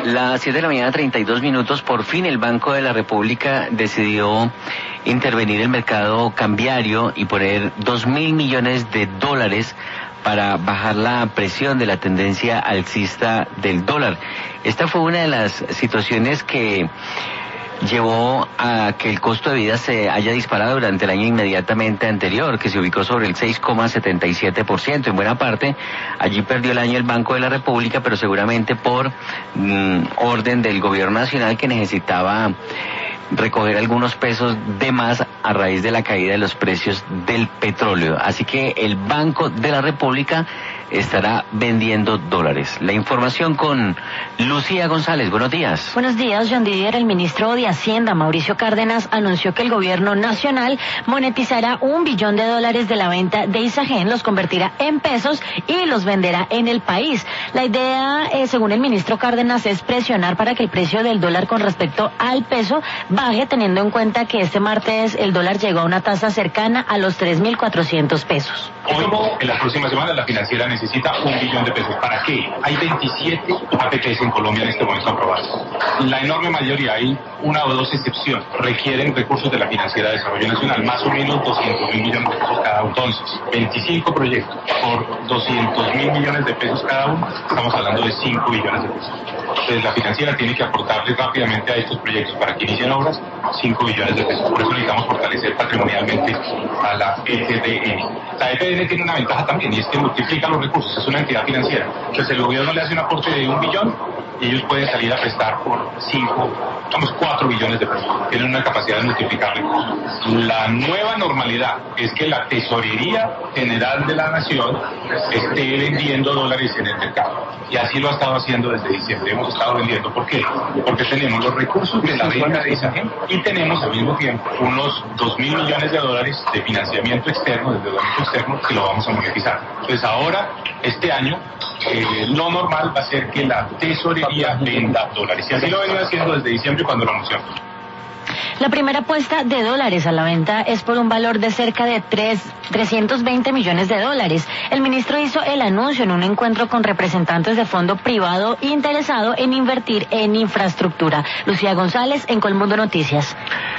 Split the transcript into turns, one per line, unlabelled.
Las 7 de la mañana, 32 minutos. Por fin el Banco de la República decidió intervenir el mercado cambiario y poner 2.000 millones de dólares para bajar la presión de la tendencia alcista del dólar. Esta fue una de las situaciones que llevó a que el costo de vida se haya disparado durante el año inmediatamente anterior, que se ubicó sobre el 6,77%. En buena parte, allí perdió el año el Banco de la República, pero seguramente por orden del gobierno nacional, que necesitaba recoger algunos pesos de más a raíz de la caída de los precios del petróleo. Así que el Banco de la República estará vendiendo dólares. La información con Lucía González. Buenos días.
Buenos días, John Didier. El ministro de Hacienda, Mauricio Cárdenas, anunció que el gobierno nacional monetizará $1 billón de la venta de Isagen, los convertirá en pesos y los venderá en el país. La idea, según el ministro Cárdenas, es presionar para que el precio del dólar con respecto al peso baje, teniendo en cuenta que este martes el dólar llegó a una tasa cercana a los 3.400 pesos.
Hoy, en la próxima semana, la financiera necesita $1 billón de pesos. ¿Para qué? Hay 27 APPs en Colombia en este momento aprobados. La enorme mayoría, hay una o dos excepciones, requieren recursos de la Financiera de Desarrollo Nacional, más o menos 200.000 millones de pesos cada uno. Entonces, 25 proyectos por 200.000 millones de pesos cada uno, estamos hablando de 5 billones de pesos. Entonces, la financiera tiene que aportarle rápidamente a estos proyectos para que inicien obras 5 billones de pesos. Por eso necesitamos fortalecer patrimonialmente a la EPDN. La EPDN tiene una ventaja también, y es que multiplica los recursos, es una entidad financiera. Entonces el gobierno le hace un aporte de $1 billón y ellos pueden salir a prestar por 4 billones de pesos. Tienen una capacidad de multiplicar recursos. La nueva normalidad es que la Tesorería General de la Nación esté vendiendo dólares en el mercado. Y así lo ha estado haciendo desde diciembre. Hemos estado vendiendo. ¿Por qué? Porque tenemos los recursos de la venta de Isagen y tenemos al mismo tiempo unos 2.000 millones de dólares de financiamiento externo, de endeudamiento externo, que lo vamos a monetizar. Entonces ahora, este año, lo normal va a ser que la Tesorería venda dólares. Y así lo venía haciendo desde diciembre cuando lo anunció.
La primera apuesta de dólares a la venta es por un valor de cerca de 320 millones de dólares. El ministro hizo el anuncio en un encuentro con representantes de fondo privado interesado en invertir en infraestructura. Lucía González, en Colmundo Noticias.